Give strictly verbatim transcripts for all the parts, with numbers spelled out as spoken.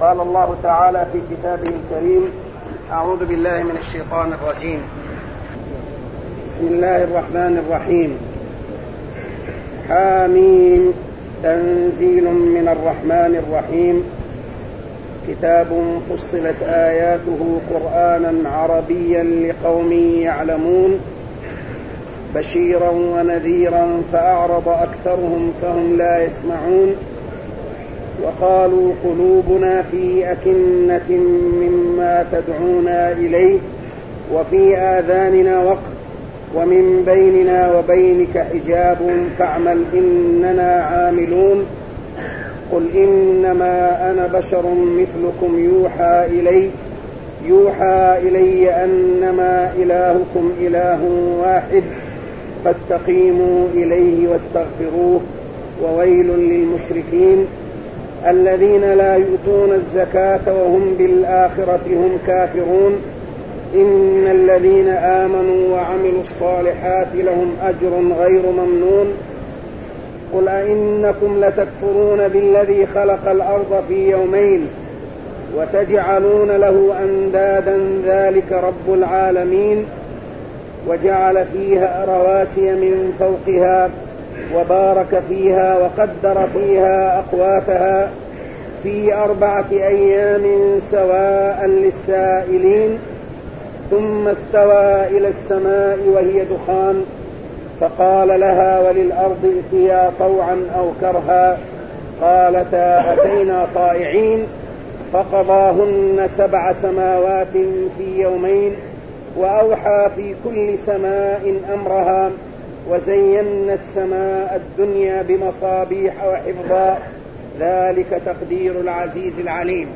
قال الله تعالى في كتابه الكريم: أعوذ بالله من الشيطان الرجيم. بسم الله الرحمن الرحيم. حاميم. تنزيل من الرحمن الرحيم. كتاب فصلت آياته قرآنا عربيا لقوم يعلمون، بشيرا ونذيرا فأعرض أكثرهم فهم لا يسمعون. وقالوا قلوبنا في أكنة مما تدعونا إليه وفي آذاننا وقر ومن بيننا وبينك حجاب فاعمل إننا عاملون. قل إنما أنا بشر مثلكم يوحى إلي يوحى إلي أنما إلهكم إله واحد فاستقيموا إليه واستغفروه وويل للمشركين الذين لا يؤتون الزكاة وهم بالآخرة هم كافرون. إن الذين آمنوا وعملوا الصالحات لهم أجر غير ممنون. قل أئنكم لتكفرون بالذي خلق الأرض في يومين وتجعلون له أندادا ذلك رب العالمين وجعل فيها رواسي من فوقها وبارك فيها وقدر فيها أقواتها في أربعة أيام سواء للسائلين ثم استوى إلى السماء وهي دخان فقال لها وللأرض ائتيا طوعا أو كرها قالتا أتينا طائعين فقضاهن سبع سماوات في يومين وأوحى في كل سماء أمرها وزينا السماء الدنيا بمصابيح وحفظا ذلك تقدير العزيز العليم.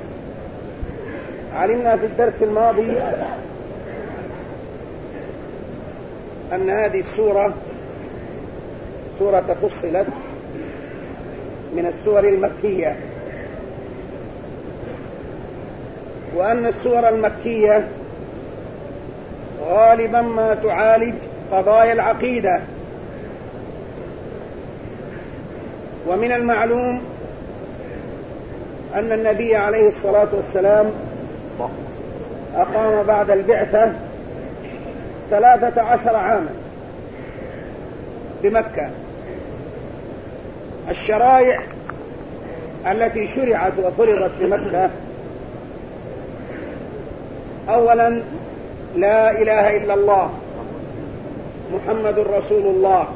علمنا في الدرس الماضي أن هذه السورة سورة فصلت من السور المكية، وأن السور المكية غالبا ما تعالج قضايا العقيدة. ومن المعلوم أن النبي عليه الصلاة والسلام أقام بعد البعثة ثلاثة عشر عاما بمكة. الشرائع التي شرعت وفرضت في مكة: أولا لا إله إلا الله محمد رسول الله،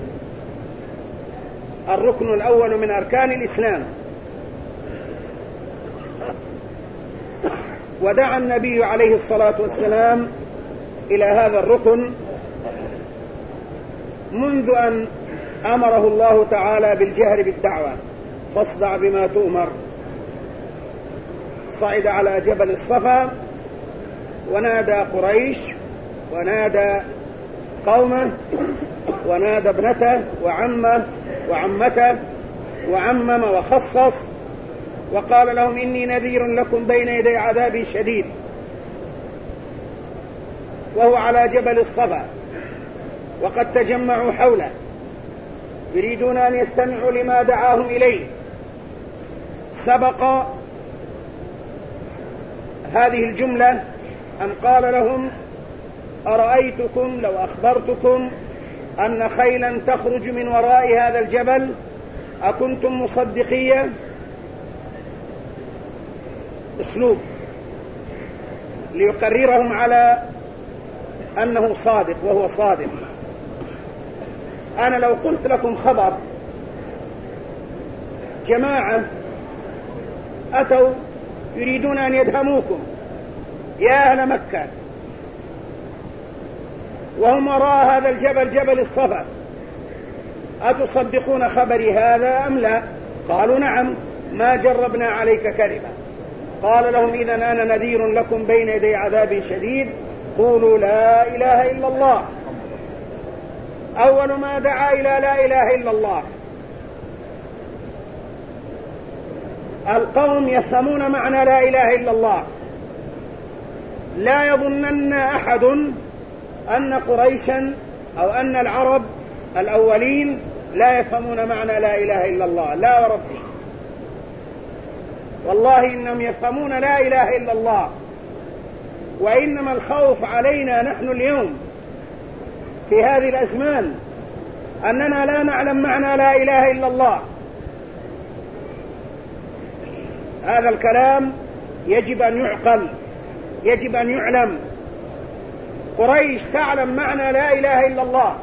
الركن الأول من أركان الإسلام. ودعا النبي عليه الصلاة والسلام إلى هذا الركن منذ أن أمره الله تعالى بالجهر بالدعوة: فاصدع بما تؤمر. صعد على جبل الصفا ونادى قريش ونادى قومه ونادى ابنته وعمه وعمته وعمم وخصص وقال لهم: إني نذير لكم بين يدي عذاب شديد. وهو على جبل الصفا وقد تجمعوا حوله يريدون أن يستمعوا لما دعاهم إليه. سبق هذه الجملة أن قال لهم: أرأيتكم لو أخبرتكم أن خيلا تخرج من وراء هذا الجبل أكنتم مصدقية؟ أسلوب ليقررهم على أنه صادق، وهو صادق. أنا لو قلت لكم خبر جماعة أتوا يريدون أن يدهموكم يا أهل مكة وهم وراء هذا الجبل جبل الصفا، أتصدقون خبري هذا أم لا؟ قالوا: نعم، ما جربنا عليك كذبا. قال لهم: إذن أنا نذير لكم بين يدي عذاب شديد، قولوا لا إله إلا الله. أول ما دعا إلى لا إله إلا الله. القوم يفهمون معنى لا إله إلا الله. لا يظنن أحد أن قريشا أو أن العرب الأولين لا يفهمون معنى لا إله إلا الله، لا وربي. والله إنهم يفهمون لا إله إلا الله، وإنما الخوف علينا نحن اليوم في هذه الأزمان أننا لا نعلم معنى لا إله إلا الله. هذا الكلام يجب أن يعقل، يجب أن يعلم. قريش تعلم معنى لا إله إلا الله،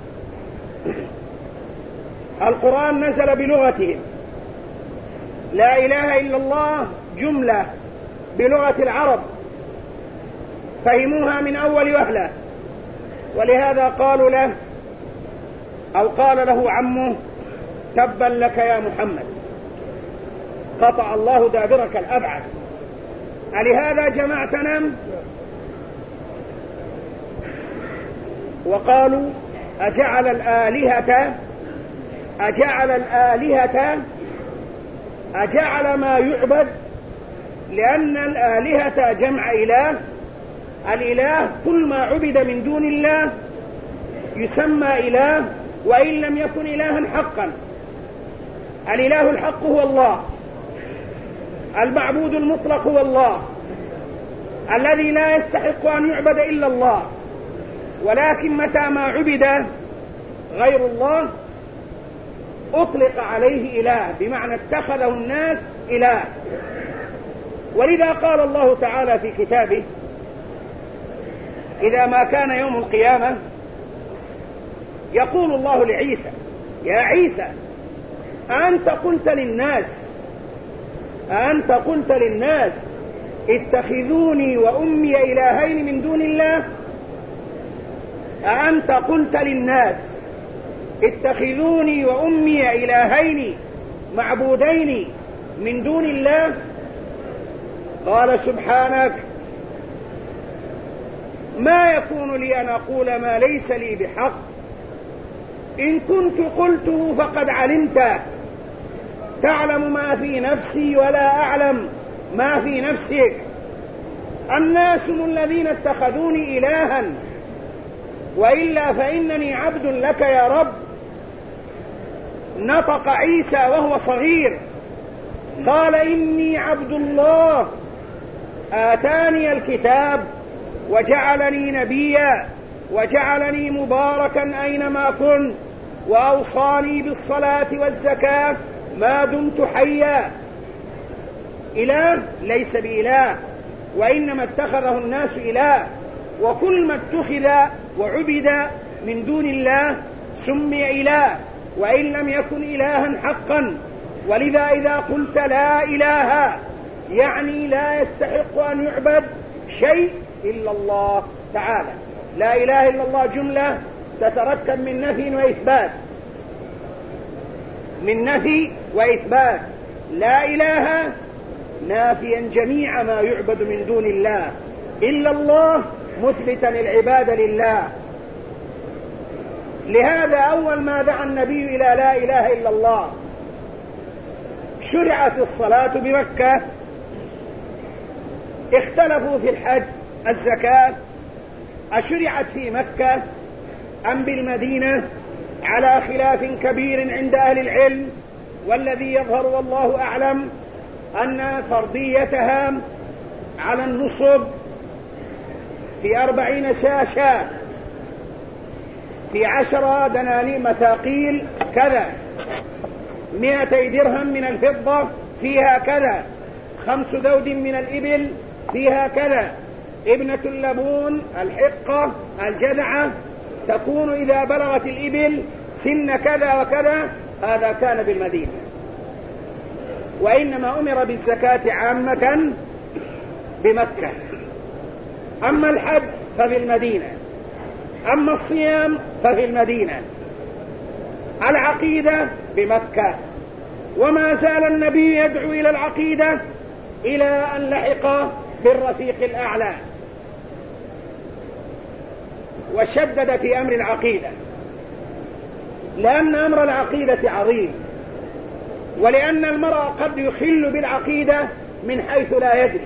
القرآن نزل بلغتهم، لا إله إلا الله جملة بلغة العرب فهموها من أول وهلة، ولهذا قالوا له أو قال له عمه تبا لك يا محمد، قطع الله دابرك الأبعد، ألهذا جمعتنا؟ وقالوا أجعل الآلهة أجعل الآلهة أجعل ما يعبد، لأن الآلهة جمع إله، الإله كل ما عبد من دون الله يسمى إله وإن لم يكن إلها حقا. الإله الحق هو الله، المعبود المطلق هو الله الذي لا يستحق أن يعبد إلا الله، ولكن متى ما عبد غير الله أطلق عليه إله، بمعنى اتخذه الناس إله. ولذا قال الله تعالى في كتابه إذا ما كان يوم القيامة يقول الله لعيسى يا عيسى أنت قلت للناس أنت قلت للناس اتخذوني وأمي إلهين من دون الله، أأنت قلت للناس اتخذوني وأمي إلهين معبودين من دون الله؟ قال سبحانك ما يكون لي أن أقول ما ليس لي بحق، إن كنت قلته فقد علمته، تعلم ما في نفسي ولا أعلم ما في نفسك، الناس هم الذين اتخذوني إلها وإلا فإنني عبد لك يا رب. نطق عيسى وهو صغير قال إني عبد الله آتاني الكتاب وجعلني نبيا وجعلني مباركا أينما كنت وأوصاني بالصلاة والزكاة ما دمت حيا. إله ليس بإله، وإنما اتخذه الناس إله، وكل ما اتخذ وعبد من دون الله سمي إله وإن لم يكن إلها حقا. ولذا إذا قلت لا إله يعني لا يستحق أن يعبد شيء إلا الله تعالى. لا إله إلا الله جملة تتركب من نفي وإثبات، من نفي وإثبات. لا إله نافيا جميع ما يعبد من دون الله، إلا الله مثبتا العبادة لله. لهذا أول ما دعا النبي إلى لا إله إلا الله شرعت الصلاة بمكة، اختلفوا في الحج الزكاة أشرعت في مكة أم بالمدينة على خلاف كبير عند أهل العلم، والذي يظهر والله أعلم أن فرضيتها على النصب في أربعين شاشة في عشرة دنانير مثاقيل كذا، مئتي درهم من الفضة فيها كذا، خمس ذود من الإبل فيها كذا، ابنة اللبون الحقة الجذعة تكون إذا بلغت الإبل سن كذا وكذا. هذا كان بالمدينة، وإنما أمر بالزكاة عامة بمكة. أما الحج ففي المدينة، أما الصيام ففي المدينة، العقيدة بمكة. وما زال النبي يدعو إلى العقيدة إلى أن لحق بالرفيق الأعلى، وشدد في أمر العقيدة، لأن أمر العقيدة عظيم، ولأن المرء قد يخل بالعقيدة من حيث لا يدري،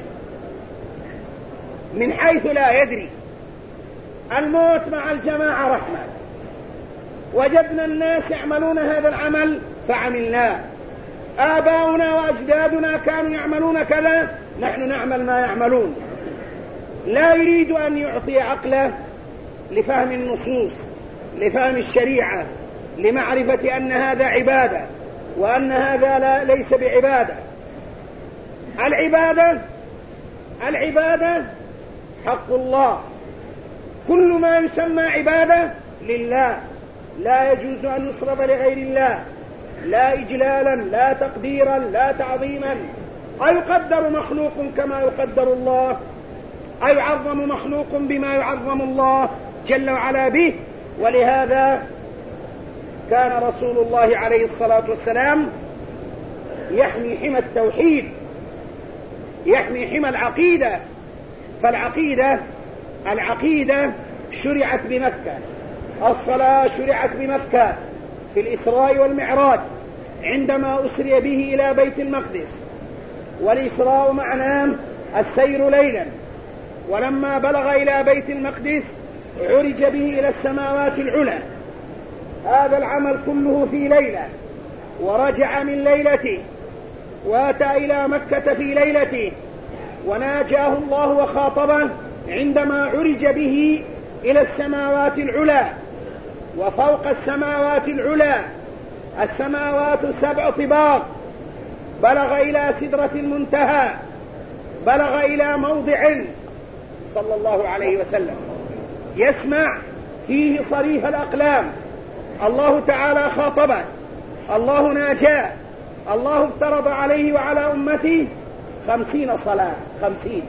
من حيث لا يدري. الموت مع الجماعة رحمة، وجدنا الناس يعملون هذا العمل فعملناه، آباؤنا وأجدادنا كانوا يعملون كذا، نحن نعمل ما يعملون. لا يريد أن يعطي عقله لفهم النصوص، لفهم الشريعة، لمعرفة أن هذا عبادة وأن هذا لا ليس بعبادة. العبادة العبادة حق الله، كل ما يسمى عبادة لله، لا يجوز أن يصرف لغير الله، لا إجلالا لا تقديرا لا تعظيما. أيقدر مخلوق كما يقدر الله؟ أيعظم مخلوق بما يعظم الله جل وعلا به؟ ولهذا كان رسول الله عليه الصلاة والسلام يحمي حمى التوحيد، يحمي حمى العقيدة. فالعقيدة العقيدة شرعت بمكة، الصلاة شرعت بمكة في الإسراء والمعراج عندما أسري به إلى بيت المقدس، والإسراء معناه السير ليلا، ولما بلغ إلى بيت المقدس عرج به إلى السماوات العلى. هذا العمل كله في ليلة، ورجع من ليلته واتى إلى مكة في ليلته، وناجاه الله وخاطبه عندما عرج به إلى السماوات العلى. وفوق السماوات العلى السماوات سبع طباق، بلغ إلى سدرة المنتهى، بلغ إلى موضع صلى الله عليه وسلم يسمع فيه صريف الأقلام. الله تعالى خاطبه، الله ناجاه، الله افترض عليه وعلى أمته خمسين صلاة، خمسين.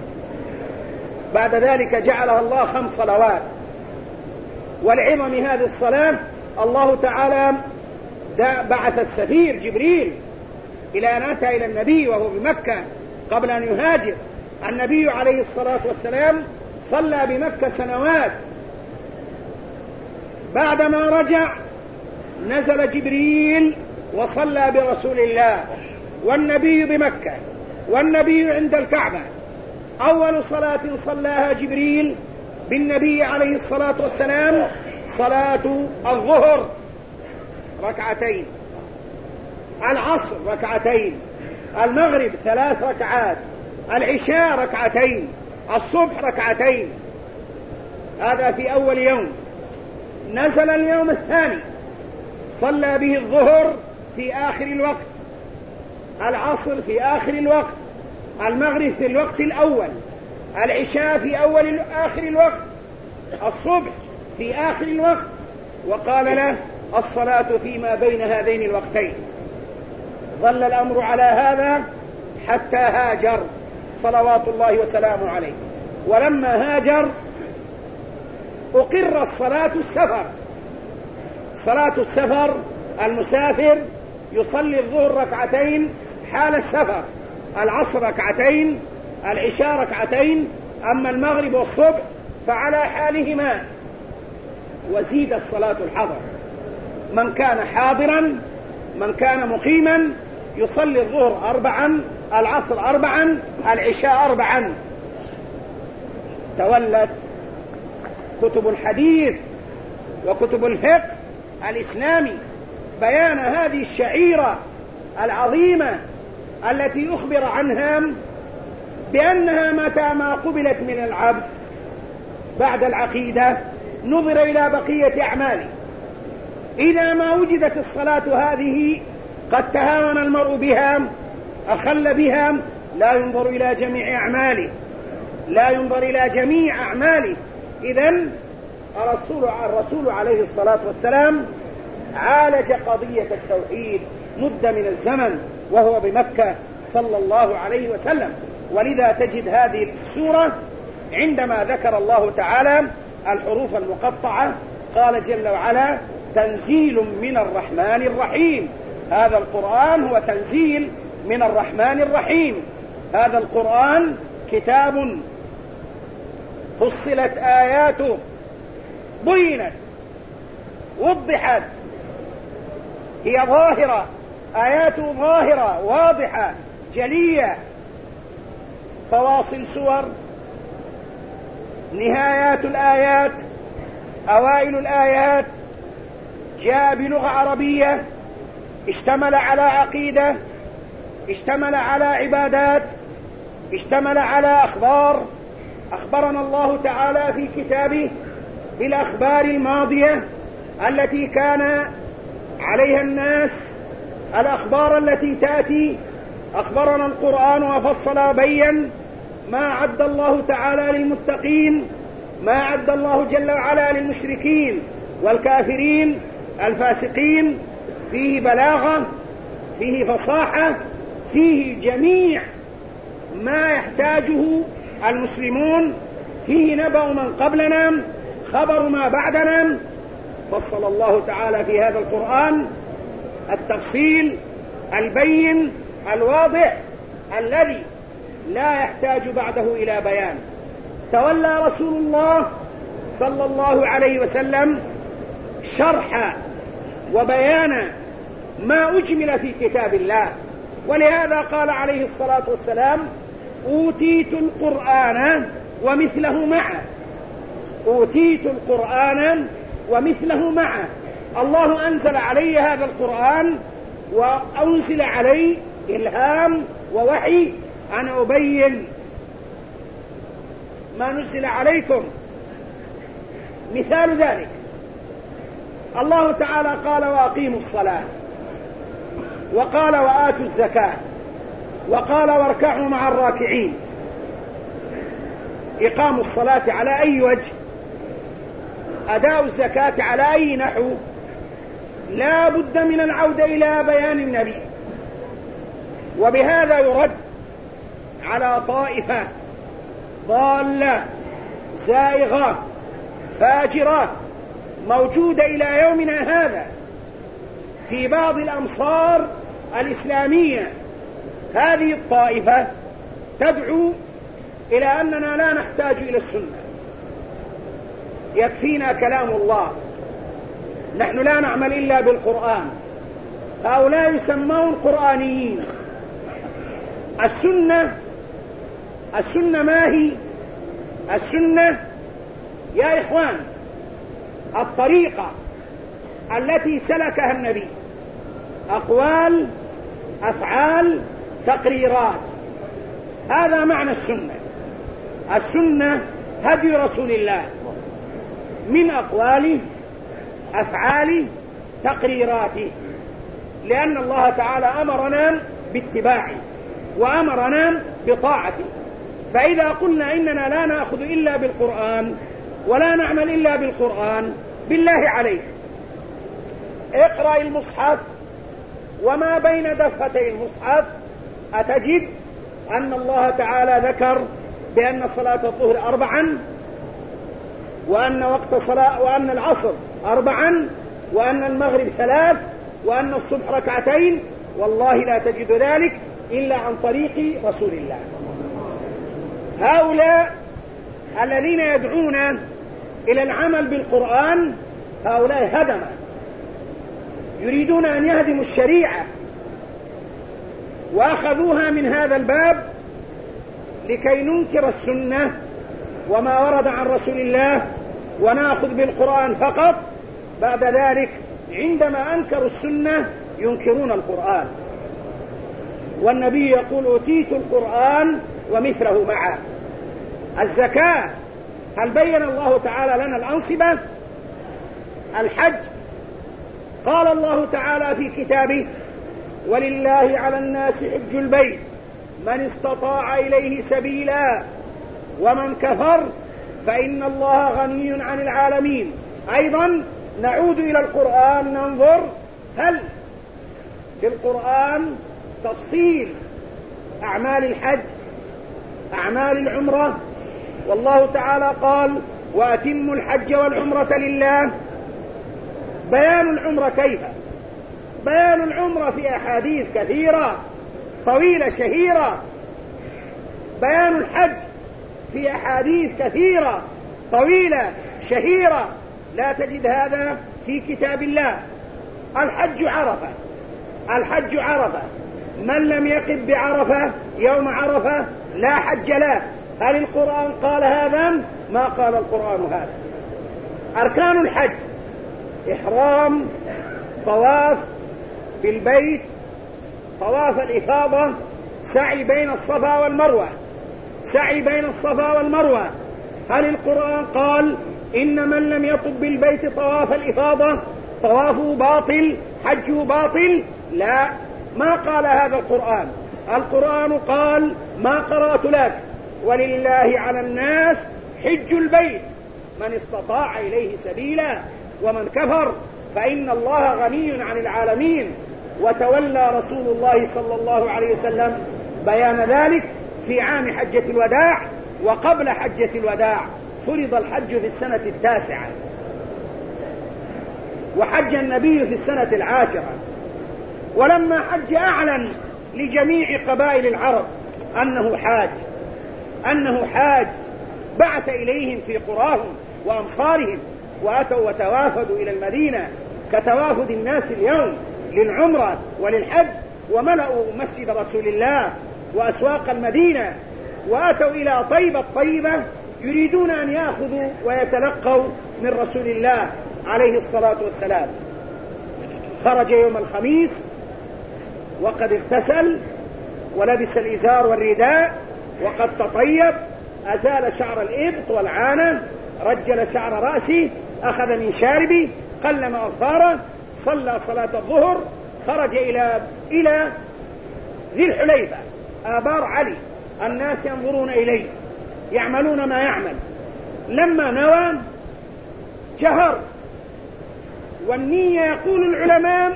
بعد ذلك جعلها الله خمس صلوات. والعظم هذه الصلاة الله تعالى بعث السفير جبريل إلى أن أتى إلى النبي وهو بمكة قبل أن يهاجر. النبي عليه الصلاة والسلام صلى بمكة سنوات. بعدما رجع نزل جبريل وصلى برسول الله، والنبي بمكة والنبي عند الكعبة. أول صلاة صلاها جبريل بالنبي عليه الصلاة والسلام صلاة الظهر ركعتين، العصر ركعتين، المغرب ثلاث ركعات، العشاء ركعتين، الصبح ركعتين. هذا في أول يوم. نزل اليوم الثاني صلى به الظهر في آخر الوقت، العصر في آخر الوقت، المغرب في الوقت الأول، العشاء في أول آخر الوقت، الصبح في آخر الوقت. وقال له الصلاة فيما بين هذين الوقتين. ظل الأمر على هذا حتى هاجر صلوات الله وسلامه عليه. ولما هاجر أقر الصلاة السفر. صلاة السفر المسافر يصلي الظهر ركعتين حال السفر، العصر ركعتين، العشاء ركعتين، أما المغرب والصبح فعلى حالهما. وزيد الصلاة الحضر، من كان حاضرا من كان مقيما يصلي الظهر أربعا، العصر أربعا، العشاء أربعا. تولت كتب الحديث وكتب الفقه الإسلامي بيان هذه الشعيرة العظيمة التي أخبر عنها بأنها متى ما قبلت من العبد بعد العقيدة نظر إلى بقية أعماله. إذا ما وجدت الصلاة هذه قد تهاون المرء بها، أخل بها، لا ينظر إلى جميع أعماله، لا ينظر إلى جميع أعماله. إذن الرسول, الرسول عليه الصلاة والسلام عالج قضية التوحيد مدة من الزمن وهو بمكة صلى الله عليه وسلم. ولذا تجد هذه السورة عندما ذكر الله تعالى الحروف المقطعة قال جل وعلا تنزيل من الرحمن الرحيم. هذا القرآن هو تنزيل من الرحمن الرحيم. هذا القرآن كتاب فصلت آياته، بينت، وضحت، هي ظاهرة، آياته ظاهرة واضحة جلية، فواصل سور، نهايات الآيات، أوائل الآيات، جاء بلغة عربية اشتمل على عقيدة، اشتمل على عبادات، اشتمل على أخبار. أخبرنا الله تعالى في كتابه بالأخبار الماضية التي كان عليها الناس، الأخبار التي تأتي. أخبرنا القرآن وفصل وبين ما عد الله تعالى للمتقين، ما عد الله جل وعلا للمشركين والكافرين الفاسقين. فيه بلاغة، فيه فصاحة، فيه جميع ما يحتاجه المسلمون، فيه نبأ من قبلنا، خبر ما بعدنا. فصل الله تعالى في هذا القرآن التفصيل البين الواضح الذي لا يحتاج بعده إلى بيان. تولى رسول الله صلى الله عليه وسلم شرح وبيان ما أجمل في كتاب الله، ولهذا قال عليه الصلاة والسلام: أوتيت القرآن ومثله معه. أوتيت القرآن ومثله معه. الله أنزل علي هذا القرآن، وأنزل علي إلهام ووحي أن أبين ما نزل عليكم. مثال ذلك الله تعالى قال: وأقيموا الصلاة، وقال: وآتوا الزكاة، وقال: واركعوا مع الراكعين. إقام الصلاة على أي وجه؟ أداء الزكاة على أي نحو؟ لا بد من العودة إلى بيان النبي. وبهذا يرد على طائفة ضالة زائغة فاجرة موجودة إلى يومنا هذا في بعض الأمصار الإسلامية. هذه الطائفة تدعو إلى أننا لا نحتاج إلى السنة، يكفينا كلام الله، نحن لا نعمل إلا بالقرآن. هؤلاء يسمون قرآنيين. السنة السنة ما هي؟ السنة يا إخوان الطريقة التي سلكها النبي، أقوال، أفعال، تقريرات. هذا معنى السنة. السنة هدي رسول الله من أقواله، أفعاله، تقريراته، لأن الله تعالى أمرنا باتباعه وأمرنا بطاعته. فإذا قلنا إننا لا نأخذ إلا بالقرآن ولا نعمل إلا بالقرآن، بالله عليك اقرأ المصحف وما بين دفتي المصحف أتجد أن الله تعالى ذكر بأن صلاة الظهر أربعا، وأن وقت صلاة، وأن العصر أربعا، وأن المغرب ثلاث، وأن الصبح ركعتين. والله لا تجد ذلك إلا عن طريق رسول الله. هؤلاء الذين يدعون إلى العمل بالقرآن هؤلاء هدمة، يريدون أن يهدموا الشريعة، وأخذوها من هذا الباب لكي ننكر السنة وما ورد عن رسول الله ونأخذ بالقرآن فقط. بعد ذلك عندما أنكروا السنة ينكرون القرآن. والنبي يقول: أوتيت القرآن ومثله معه. الزكاة، هل بين الله تعالى لنا الأنصبة؟ الحج، قال الله تعالى في كتابه: ولله على الناس حج البيت من استطاع إليه سبيلا ومن كفر فإن الله غني عن العالمين. أيضا نعود إلى القرآن ننظر هل في القرآن تفصيل أعمال الحج، أعمال العمرة. والله تعالى قال: وأتموا الحج والعمرة لله. بيان العمرة كيف؟ بيان العمرة في أحاديث كثيرة طويلة شهيرة. بيان الحج في أحاديث كثيرة طويلة شهيرة. لا تجد هذا في كتاب الله. الحج عرفة، الحج عرفة، من لم يقف بعرفة يوم عرفة لا حج له. هل القرآن قال هذا؟ ما قال القرآن هذا. أركان الحج: إحرام، طواف، بالبيت طواف الإفاضة سعي بين الصفا والمروة، سعي بين الصفا والمروة. هل القرآن قال إن من لم يطب بالبيت طواف الإفاضة طوافه باطل حجه باطل؟ لا، ما قال هذا القرآن. القرآن قال ما قرأت لك ولله على الناس حج البيت من استطاع إليه سبيلا ومن كفر فإن الله غني عن العالمين. وتولى رسول الله صلى الله عليه وسلم بيان ذلك في عام حجة الوداع، وقبل حجة الوداع فرض الحج في السنة التاسعة، وحج النبي في السنة العاشرة. ولما حج أعلن لجميع قبائل العرب أنه حاج أنه حاج بعث إليهم في قراهم وأمصارهم، وأتوا وتوافدوا إلى المدينة كتوافد الناس اليوم للعمرة وللحج، وملأوا مسجد رسول الله وأسواق المدينة، وأتوا إلى طيبة الطيبة يريدون أن يأخذوا ويتلقوا من رسول الله عليه الصلاة والسلام. خرج يوم الخميس وقد اغتسل ولبس الإزار والرداء وقد تطيب، أزال شعر الإبط والعانة، رجل شعر رأسه، أخذ من شاربه، قلم أظفاره، صلى صلاة الظهر، خرج إلى إلى ذي الحليفة آبار علي. الناس ينظرون إليه يعملون ما يعمل. لما نوى جهر، والنية يقول العلماء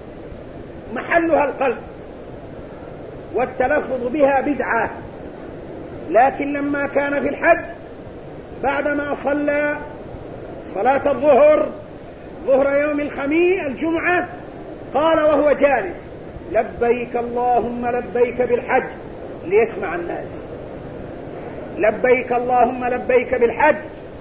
محلها القلب والتلفظ بها بدعة، لكن لما كان في الحج بعدما صلى صلاة الظهر ظهر يوم الخميس الجمعة قال وهو جالس لبيك اللهم لبيك بالحج، ليسمع الناس لبيك اللهم لبيك بالحج.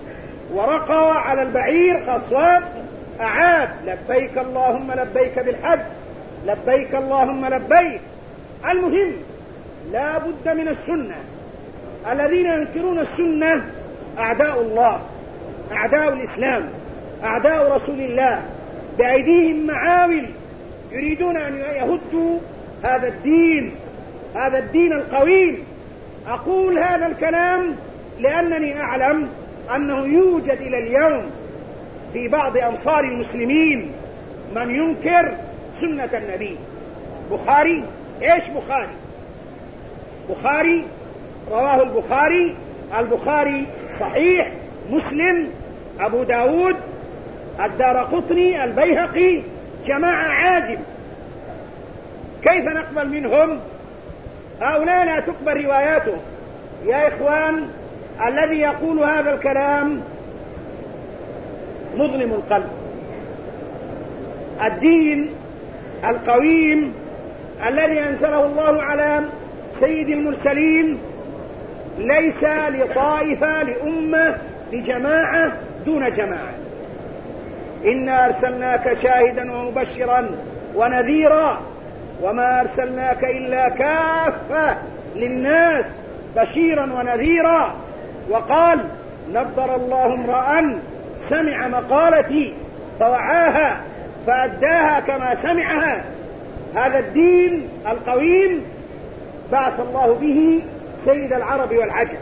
ورقى على البعير خصوان أعاد لبيك اللهم لبيك بالحج، لبيك اللهم لبيك. المهم لا بد من السنة. الذين ينكرون السنة أعداء الله، أعداء الإسلام، أعداء رسول الله، بأيديهم معاول يريدون أن يهدوا هذا الدين، هذا الدين القويم. أقول هذا الكلام لأنني أعلم أنه يوجد إلى اليوم في بعض أمصار المسلمين من ينكر سنة النبي. بخاري، إيش بخاري؟ بخاري رواه البخاري، البخاري صحيح، مسلم، أبو داود، الدارقطني، البيهقي، جماعة عاجم. كيف نقبل منهم؟ هؤلاء لا تقبل رواياتهم. يا إخوان، الذي يقول هذا الكلام مظلم القلب. الدين القويم الذي أنزله الله على سيد المرسلين ليس لطائفة، لأمة، لجماعة دون جماعة. إنا أرسلناك شاهدا ومبشرا ونذيرا وما أرسلناك إلا كافة للناس بشيرا ونذيرا. وقال نبر الله امرأ سمع مقالتي فوعاها فأداها كما سمعها. هذا الدين القويم بعث الله به سيد العرب والعجم،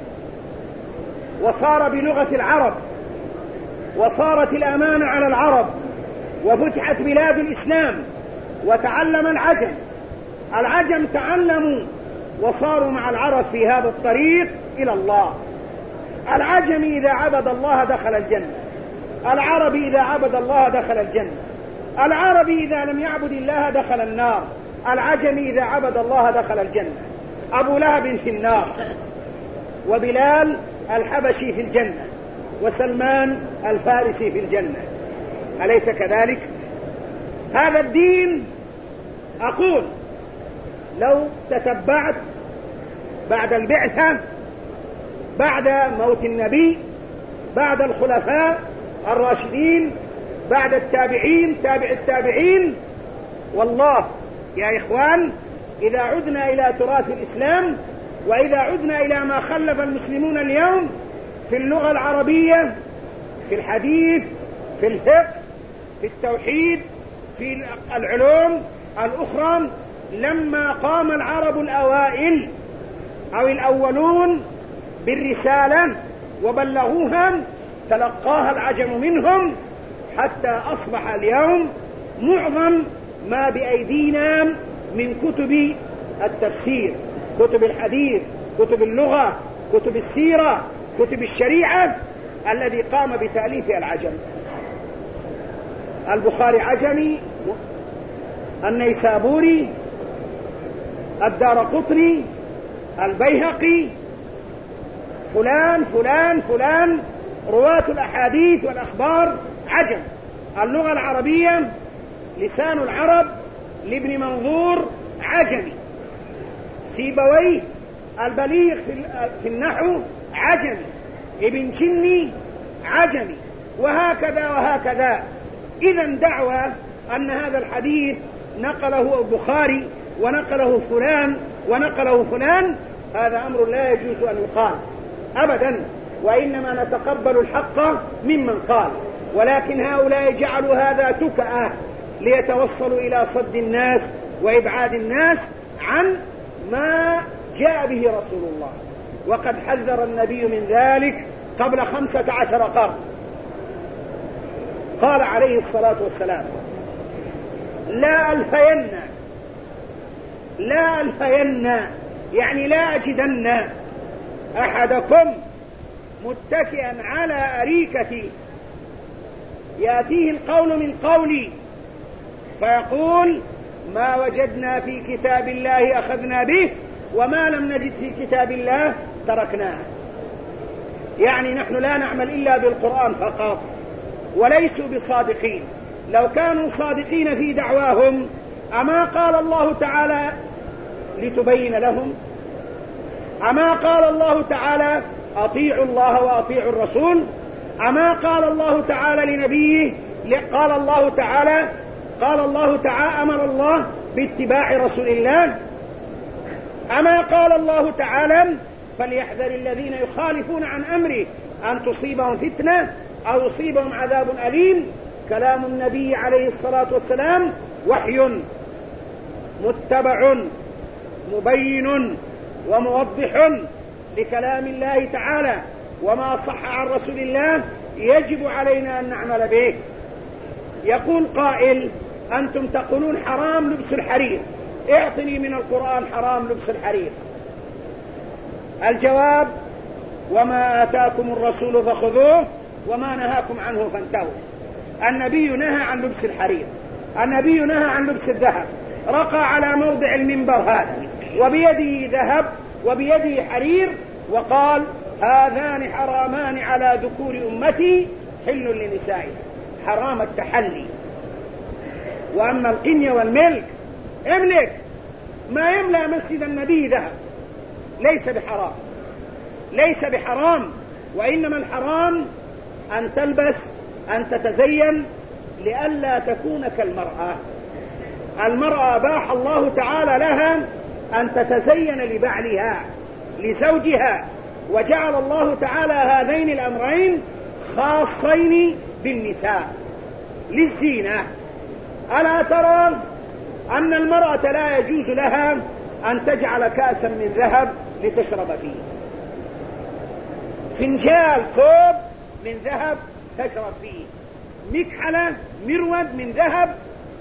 وصار بلغة العرب، وصارت الأمانة على العرب، وفتحت بلاد الإسلام، وتعلم العجم العجم تعلموا وصاروا مع العرب في هذا الطريق إلى الله. العجم إذا عبد الله دخل الجنة، العربي إذا عبد الله دخل الجنة، العربي إذا لم يعبد الله دخل النار، العجم إذا عبد الله دخل الجنة. أبو لهب في النار، وبلال الحبشي في الجنة، وسلمان الفارسي في الجنة، أليس كذلك؟ هذا الدين أقول لو تتبعت بعد البعثة، بعد موت النبي، بعد الخلفاء الراشدين، بعد التابعين، تابع التابعين، والله يا إخوان إذا عدنا إلى تراث الإسلام، وإذا عدنا إلى ما خلف المسلمون اليوم في اللغة العربية، في الحديث، في الفقه، في التوحيد، في العلوم الأخرى لما قام العرب الأوائل أو الأولون بالرسالة وبلغوها تلقاها العجم منهم، حتى أصبح اليوم معظم ما بأيدينا من كتب التفسير، كتب الحديث، كتب اللغة، كتب السيرة، كتب الشريعة، الذي قام بتأليفها العجم. البخاري عجمي، النيسابوري، الدارقطني، البيهقي، فلان فلان فلان، رواة الأحاديث والأخبار عجم. اللغة العربية لسان العرب لابن منظور عجمي، سيبويه البليغ في النحو عجمي، ابن جني عجمي، وهكذا وهكذا. إذن دعوى أن هذا الحديث نقله البخاري ونقله فلان ونقله فلان، هذا أمر لا يجوز أن يقال أبدا، وإنما نتقبل الحق ممن قال. ولكن هؤلاء جعلوا هذا تكأة ليتوصلوا إلى صد الناس وإبعاد الناس عن ما جاء به رسول الله، وقد حذر النبي من ذلك قبل خمسة عشر قرن. قال عليه الصلاة والسلام: لا ألفين لا ألفين يعني لا أجدن أحدكم متكئا على أريكتي يأتيه القول من قولي فيقول: ما وجدنا في كتاب الله أخذنا به، وما لم نجد في كتاب الله تركناه. يعني نحن لا نعمل إلا بالقرآن فقط، وليسوا بصادقين. لو كانوا صادقين في دعواهم أما قال الله تعالى لتبين لهم؟ أما قال الله تعالى أطيعوا الله وأطيعوا الرسول؟ أما قال الله تعالى لنبيه؟ قال الله تعالى قال الله تعالى أمر الله باتباع رسول الله. أما قال الله تعالى فليحذر الذين يخالفون عن أمره أن تصيبهم فتنة أو يصيبهم عذاب أليم. كلام النبي عليه الصلاة والسلام وحي متبع مبين وموضح لكلام الله تعالى، وما صح عن رسول الله يجب علينا أن نعمل به. يقول قائل: أنتم تقولون حرام لبس الحرير، اعطني من القرآن حرام لبس الحرير. الجواب: وما آتاكم الرسول فخذوه وما نهاكم عنه فانتهوا. النبي نهى عن لبس الحرير، النبي نهى عن لبس الذهب، رقى على موضع المنبر هذا وبيده ذهب وبيده حرير وقال: هذان حرامان على ذكور أمتي حل لنسائها، حرام التحلي. وأما القنية والملك، املك ما يملأ مسجد النبي ذهب، ليس بحرام، ليس بحرام. وإنما الحرام أن تلبس، أن تتزين لئلا تكون كالمرأة. المرأة باح الله تعالى لها أن تتزين لبعلها لزوجها، وجعل الله تعالى هذين الأمرين خاصين بالنساء للزينة. ألا ترى أن المرأة لا يجوز لها أن تجعل كأسا من ذهب لتشرب فيه، فنجال كوب من ذهب تشرب فيه، مكحلة مرود من ذهب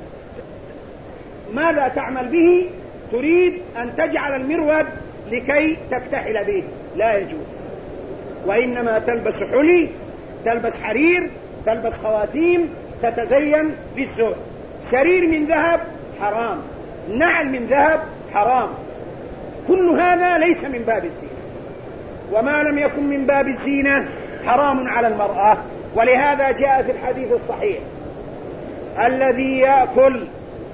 ماذا تعمل به؟ تريد أن تجعل المرود لكي تكتحل به، لا يجوز. وإنما تلبس حلي، تلبس حرير، تلبس خواتيم، تتزين للزهد. سرير من ذهب حرام، نعل من ذهب حرام، كل هذا ليس من باب الزينة، وما لم يكن من باب الزينة حرام على المرأة. ولهذا جاء في الحديث الصحيح: الذي يأكل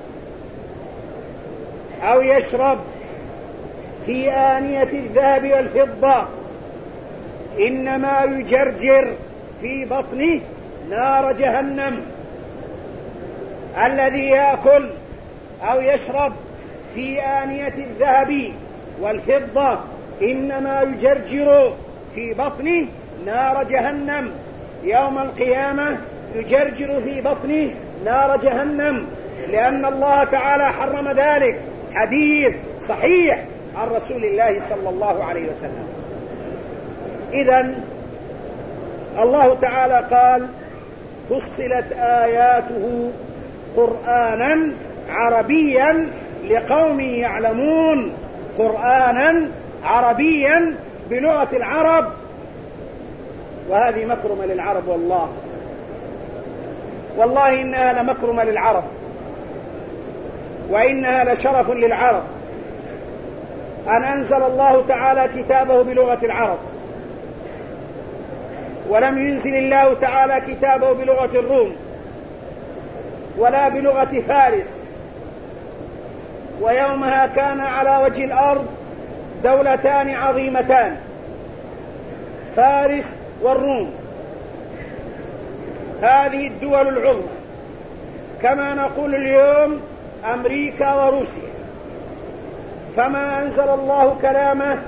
أو يشرب في آنية الذهب والفضة إنما يجرجر في بطنه نار جهنم. الذي يأكل أو يشرب في آنية الذهب والفضة إنما يجرجر في بطنه نار جهنم. يوم القيامة يجرجر في بطنه نار جهنم، لأن الله تعالى حرم ذلك، حديث صحيح عن رسول الله صلى الله عليه وسلم. إذن الله تعالى قال فصلت آياته قرآنا عربيا لقوم يعلمون، قرآنا عربيا بلغة العرب. وهذه مكرمة للعرب، والله والله إنها لمكرمة للعرب، وإنها لشرف للعرب أن أنزل الله تعالى كتابه بلغة العرب، ولم ينزل الله تعالى كتابه بلغة الروم ولا بلغة فارس. ويومها كان على وجه الأرض دولتان عظيمتان، فارس والروم، هذه الدول العظمى، كما نقول اليوم أمريكا وروسيا. فما أنزل الله كلامه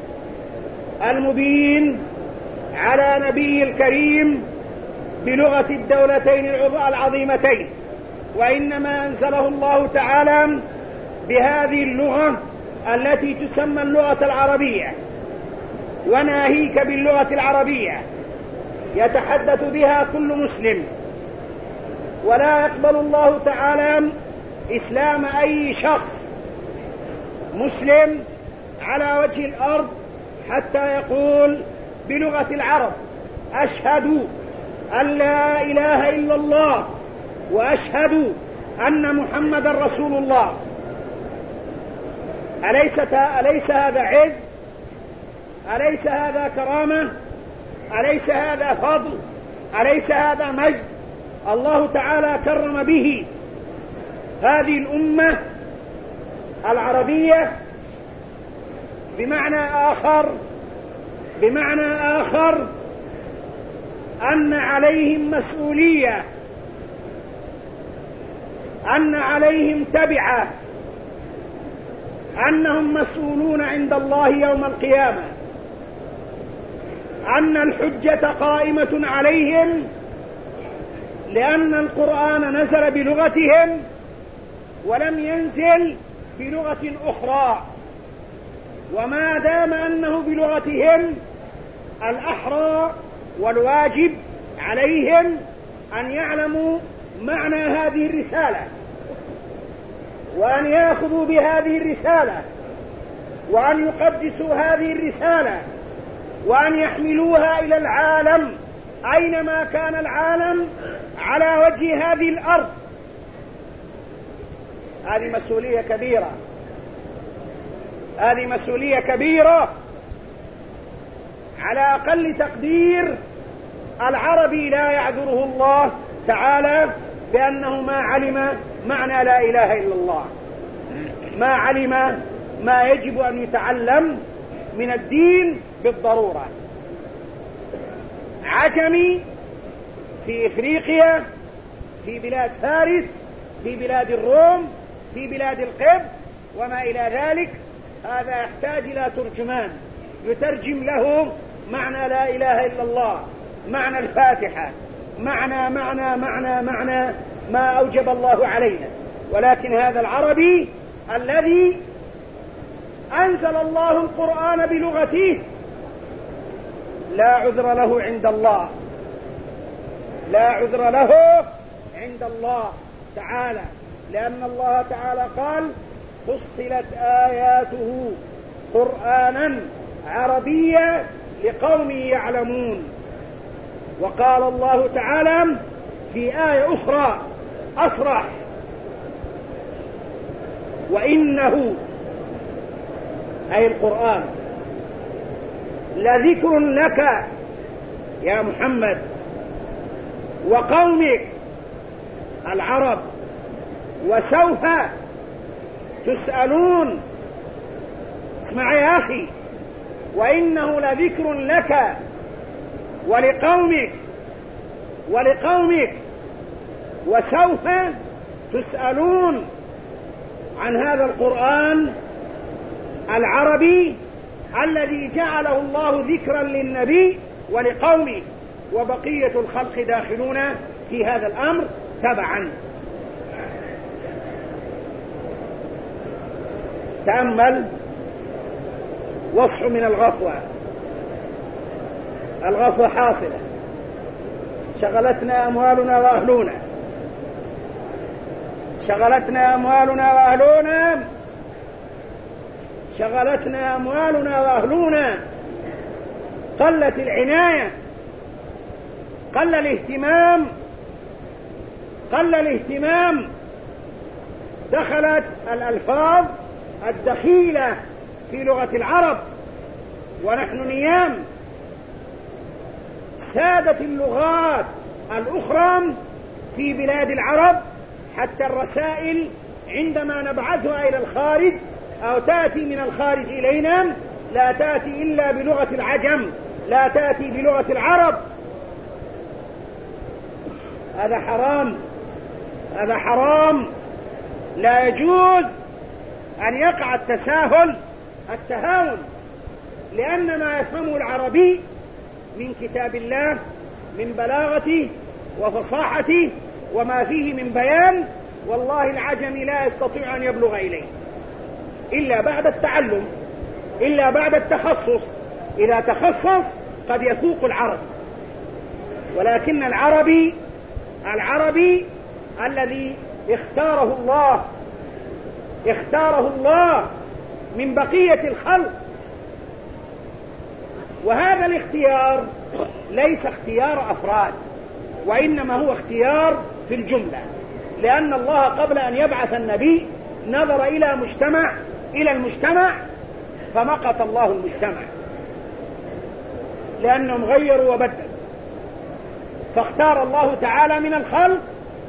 المبين على نبيه الكريم بلغة الدولتين العظيمتين، وإنما أنزله الله تعالى بهذه اللغة التي تسمى اللغة العربية، وناهيك باللغة العربية يتحدث بها كل مسلم. ولا يقبل الله تعالى إسلام أي شخص مسلم على وجه الأرض حتى يقول بلغة العرب أشهد أن لا إله إلا الله وأشهد أن محمد رسول الله. أليس, أليس هذا عز؟ أليس هذا كرامة؟ أليس هذا فضل؟ أليس هذا مجد؟ الله تعالى كرم به هذه الأمة العربية بمعنى آخر بمعنى آخر أن عليهم مسؤولية، أن عليهم تبعة، أنهم مسؤولون عند الله يوم القيامة، أن الحجة قائمة عليهم، لأن القرآن نزل بلغتهم ولم ينزل بلغة أخرى. وما دام أنه بلغتهم الأحرى والواجب عليهم أن يعلموا معنى هذه الرسالة، وأن يأخذوا بهذه الرسالة، وأن يقدسوا هذه الرسالة، وأن يحملوها إلى العالم أينما كان العالم على وجه هذه الأرض. هذه مسؤولية كبيرة، هذه مسؤولية كبيرة. على أقل تقدير العربي لا يعذره الله تعالى بأنه ما علم معنى لا إله إلا الله، ما علم ما يجب أن يتعلم من الدين بالضرورة. عجمي في إفريقيا، في بلاد فارس، في بلاد الروم، في بلاد القبط وما إلى ذلك، هذا يحتاج إلى ترجمان يترجم له معنى لا إله إلا الله، معنى الفاتحة، معنى معنى معنى معنى ما أوجب الله علينا. ولكن هذا العربي الذي أنزل الله القرآن بلغته لا عذر له عند الله، لا عذر له عند الله تعالى، لأن الله تعالى قال فصلت آياته قرآنا عربيا لقوم يعلمون. وقال الله تعالى في آية أخرى أصرح وإنه أي القرآن لذكر لك يا محمد وقومك العرب وسوف تسألون. اسمع يا أخي، وإنه لذكر لك ولقومك ولقومك وسوف تسألون عن هذا القرآن العربي الذي جعله الله ذكرا للنبي ولقومه، وبقية الخلق داخلون في هذا الأمر تبعا. تأمل واصح من الغفوة. الغفوة حاصلة، شغلتنا أموالنا وأهلنا، شغلتنا أموالنا وأهلنا، شغلتنا أموالنا وأهلنا. قلت العناية، قل الاهتمام، قل الاهتمام. دخلت الألفاظ الدخيلة في لغة العرب ونحن نيام. سادت اللغات الأخرى في بلاد العرب، حتى الرسائل عندما نبعثها إلى الخارج أو تأتي من الخارج إلينا لا تأتي إلا بلغة العجم، لا تأتي بلغة العرب. هذا حرام، هذا حرام. لا يجوز أن يقع التساهل التهاون، لأن ما يفهمه العربي من كتاب الله من بلاغته وفصاحته وما فيه من بيان، والله العجمي لا يستطيع أن يبلغ إليه إلا بعد التعلم، إلا بعد التخصص. إذا تخصص قد يفوق العرب، ولكن العربي العربي الذي اختاره الله اختاره الله من بقية الخلق، وهذا الاختيار ليس اختيار أفراد، وإنما هو اختيار في الجملة، لأن الله قبل أن يبعث النبي نظر إلى مجتمع إلى المجتمع فمقت الله المجتمع لأنهم غيروا وبدلوا، فاختار الله تعالى من الخلق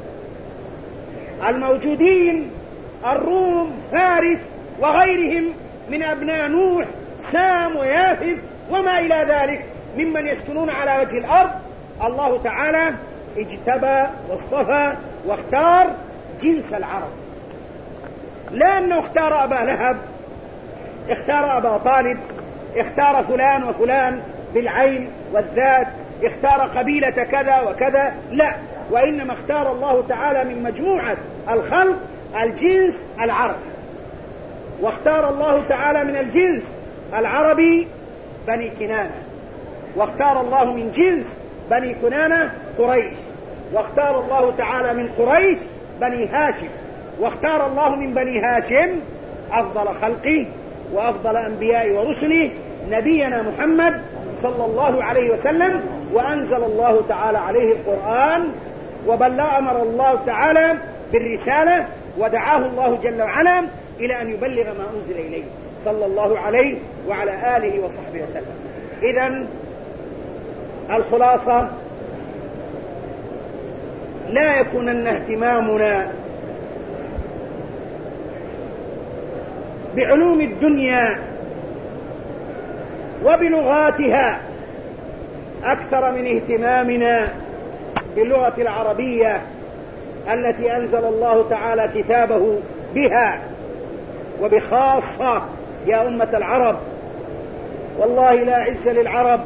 الموجودين الروم فارس وغيرهم من أبناء نوح سام ويافث وما إلى ذلك ممن يسكنون على وجه الأرض. الله تعالى اجتبى واصطفى واختار جنس العرب، لا أنه اختار أبا لهب، اختار أبا طالب، اختار فلان وفلان بالعين والذات، اختار قبيلة كذا وكذا، لا، وإنما اختار الله تعالى من مجموعة الخلق الجنس العربي. واختار الله تعالى من الجنس العربي بني كنانة، واختار الله من جنس بني كنانة قريش، واختار الله تعالى من قريش بني هاشم، واختار الله من بني هاشم أفضل خلقه وأفضل أنبياء ورسله نبينا محمد صلى الله عليه وسلم، وأنزل الله تعالى عليه القرآن، وبلغ أمر الله تعالى بالرسالة، ودعاه الله جل وعلا إلى أن يبلغ ما أنزل إليه صلى الله عليه وعلى آله وصحبه وسلم. إذن الخلاصة: لا يكونن اهتمامنا بعلوم الدنيا وبلغاتها أكثر من اهتمامنا باللغة العربية التي أنزل الله تعالى كتابه بها، وبخاصة يا أمة العرب. والله لا عز للعرب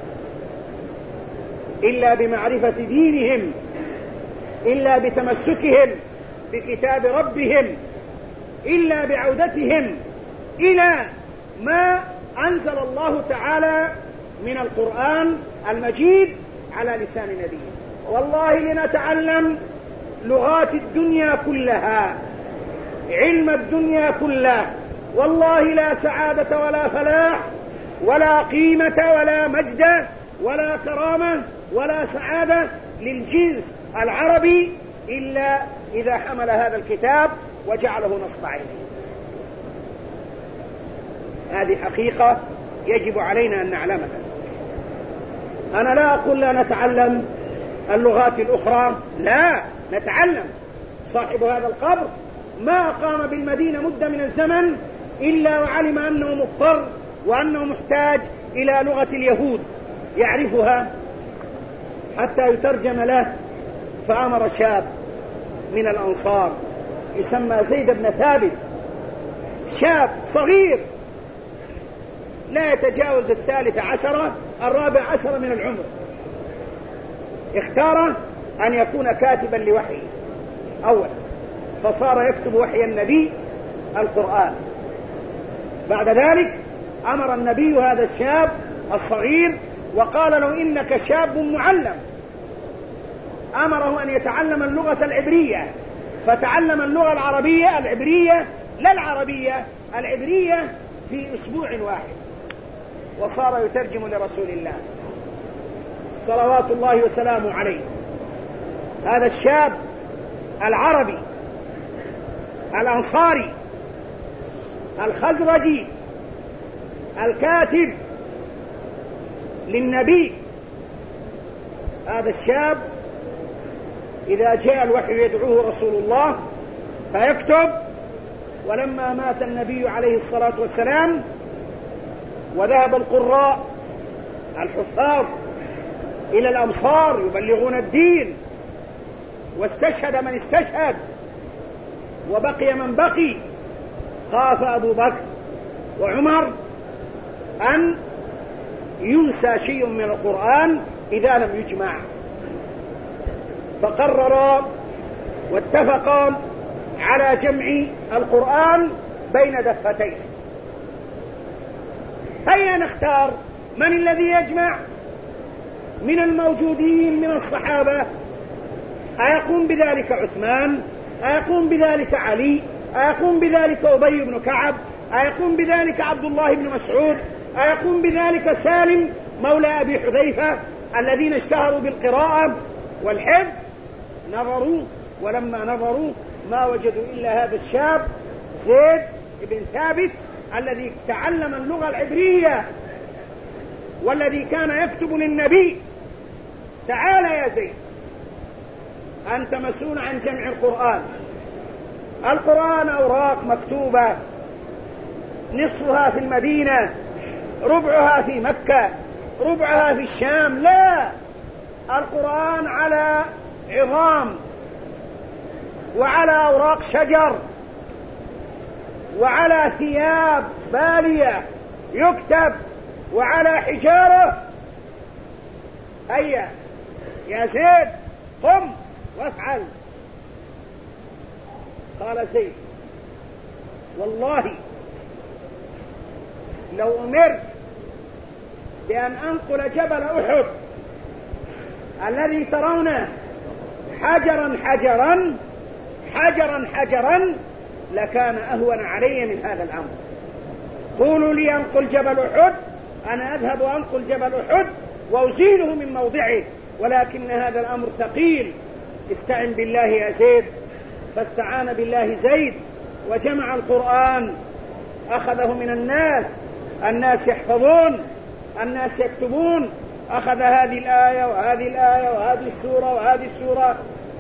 إلا بمعرفة دينهم، إلا بتمسكهم بكتاب ربهم، إلا بعودتهم إلى ما أنزل الله تعالى من القرآن المجيد على لسان نبيه. والله لنتعلم لغات الدنيا كلها، علم الدنيا كله، والله لا سعادة ولا فلاح ولا قيمة ولا مجد ولا كرامة ولا سعادة للجنس العربي إلا إذا حمل هذا الكتاب وجعله نصب عينه. هذه حقيقة يجب علينا أن نعلمها. أنا لا أقول لا نتعلم اللغات الأخرى، لا نتعلم. صاحب هذا القبر ما قام بالمدينة مدة من الزمن إلا وعلم أنه مضطر وأنه محتاج إلى لغة اليهود يعرفها حتى يترجم له. فأمر شاب من الأنصار يسمى زيد بن ثابت، شاب صغير لا يتجاوز الثالث عشرة الرابع عشر من العمر، اختار أن يكون كاتبا لوحي أولا، فصار يكتب وحي النبي القرآن، بعد ذلك أمر النبي هذا الشاب الصغير وقال له إنك شاب معلم، أمره أن يتعلم اللغة العبرية، فتعلم اللغة العربية العبرية لا العربية العبرية في أسبوع واحد، وصار يترجم لرسول الله صلوات الله وسلامه عليه. هذا الشاب العربي الأنصاري الخزرجي الكاتب للنبي، هذا الشاب إذا جاء الوحي يدعوه رسول الله فيكتب. ولما مات النبي عليه الصلاة والسلام وذهب القراء الحفاظ إلى الأمصار يبلغون الدين، واستشهد من استشهد وبقي من بقي، خاف أبو بكر وعمر أن ينسى شيء من القرآن إذا لم يجمع، فقررا واتفقا على جمع القرآن بين دفتين. هيا نختار من الذي يجمع من الموجودين من الصحابة. أيقوم بذلك عثمان؟ أيقوم بذلك علي؟ أيقوم بذلك أبي بن كعب؟ أيقوم بذلك عبد الله بن مسعود؟ أيقوم بذلك سالم مولى أبي حذيفة الذين اشتهروا بالقراءة والحفظ؟ نظروا، ولما نظروا ما وجدوا إلا هذا الشاب زيد بن ثابت الذي تعلم اللغة العبرية والذي كان يكتب للنبي. تعال يا زيد، أنت مسؤول عن جمع القرآن. القرآن أوراق مكتوبة، نصفها في المدينة، ربعها في مكة، ربعها في الشام. لا، القرآن على عظام وعلى أوراق شجر وعلى ثياب بالية يكتب وعلى حجارة. هيا يا زيد قم وافعل. قال زيد والله لو أمرت بأن أنقل جبل أحد الذي ترونه حجرا حجرا حجرا حجرا لكان أهون علي من هذا الأمر. قولوا لي أنقل جبل أحد، أنا أذهب وأنقل جبل أحد وأزيله من موضعه، ولكن هذا الأمر ثقيل. استعن بالله يا زيد. فاستعان بالله زيد وجمع القرآن، أخذه من الناس، الناس يحفظون، الناس يكتبون، أخذ هذه الآية وهذه الآية وهذه السورة وهذه السورة.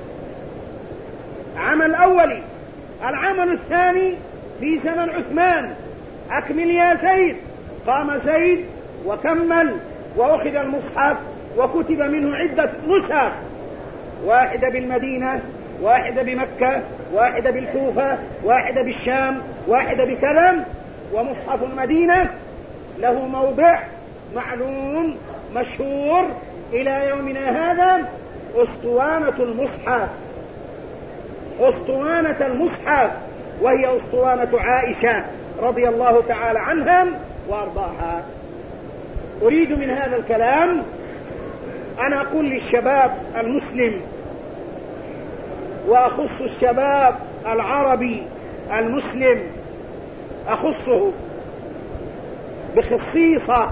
عمل أولي. العمل الثاني في زمن عثمان، أكمل يا زيد. قام زيد وكمل وأخذ المصحف وكتب منه عدة نسخ، واحدة بالمدينة، واحدة بمكة، واحدة بالكوفة، واحدة بالشام، واحدة بكذا. ومصحف المدينة له موضع معلوم مشهور إلى يومنا هذا، أسطوانة المصحف، أسطوانة المصحف، وهي أسطوانة عائشة رضي الله تعالى عنها وأرضاها. أريد من هذا الكلام أن أقول للشباب المسلم، وأخص الشباب العربي المسلم، أخصه بخصيصة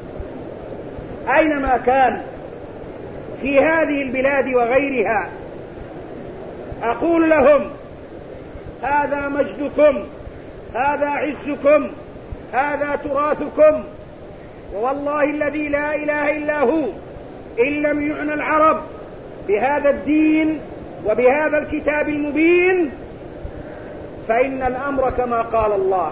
أينما كان في هذه البلاد وغيرها، أقول لهم هذا مجدكم، هذا عزكم، هذا تراثكم، ووالله الذي لا إله إلا هو إن لم يعنى العرب بهذا الدين وبهذا الكتاب المبين فإن الأمر كما قال الله: